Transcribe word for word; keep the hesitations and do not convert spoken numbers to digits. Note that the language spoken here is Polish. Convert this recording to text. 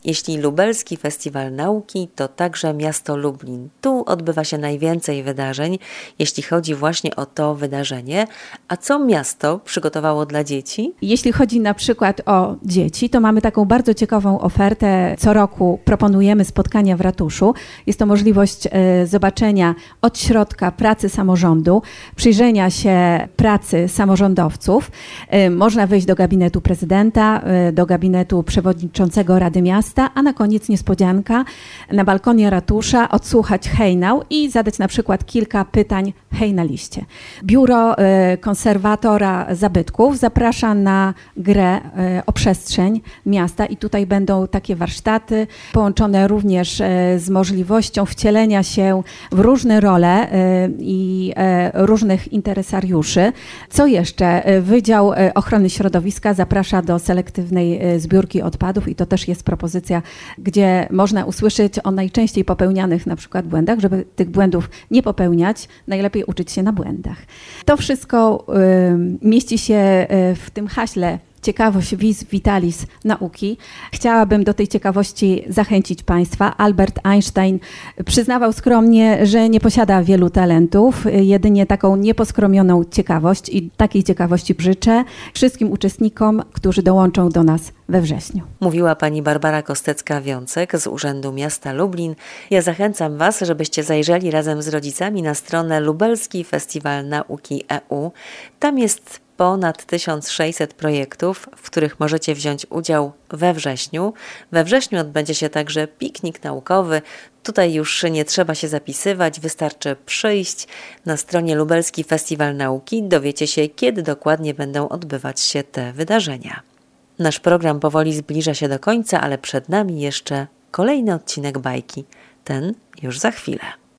Jeśli Lubelski Festiwal Nauki, to także miasto Lublin. Tu odbywa się najwięcej wydarzeń, jeśli chodzi właśnie o to wydarzenie. A co miasto przygotowało dla dzieci? Jeśli chodzi na przykład o dzieci, to mamy taką bardzo ciekawą ofertę. Co roku proponujemy spotkania w ratuszu. Jest to możliwość e, zobaczenia od środka pracy samorządu, przyjrzenia się pracy samorządowców. E, można wejść do gabinetu prezydenta, e, do gabinetu przewodniczącego Rady Miasta, a na koniec niespodzianka na balkonie ratusza odsłuchać hejnał i zadać na przykład kilka pytań hej na liście. Biuro e, konserwatora zabytków zaprasza na grę e, o przestrzeń miasta i tutaj będą takie warsztaty połączone również e, z możliwością wcielenia się w różne role e, i e, różnych interesariuszy. Co jeszcze? E, Wydział Ochrony Środowiska zaprasza do selektywnej e, zbiórki odpadów i to też jest propozycja, gdzie można usłyszeć o najczęściej popełnianych na przykład błędach, żeby tych błędów nie popełniać, najlepiej uczyć się na błędach. To wszystko y, mieści się y, w tym haśle ciekawość vis vitalis nauki. Chciałabym do tej ciekawości zachęcić Państwa. Albert Einstein przyznawał skromnie, że nie posiada wielu talentów, jedynie taką nieposkromioną ciekawość i takiej ciekawości życzę wszystkim uczestnikom, którzy dołączą do nas we wrześniu. Mówiła pani Barbara Kostecka-Wiącek z Urzędu Miasta Lublin. Ja zachęcam Was, żebyście zajrzeli razem z rodzicami na stronę Lubelski Festiwal Nauki E U. Tam jest ponad tysiąc sześćset projektów, w których możecie wziąć udział we wrześniu. We wrześniu odbędzie się także piknik naukowy. Tutaj już nie trzeba się zapisywać, wystarczy przyjść. Na stronie Lubelski Festiwal Nauki dowiecie się, kiedy dokładnie będą odbywać się te wydarzenia. Nasz program powoli zbliża się do końca, ale przed nami jeszcze kolejny odcinek bajki. Ten już za chwilę.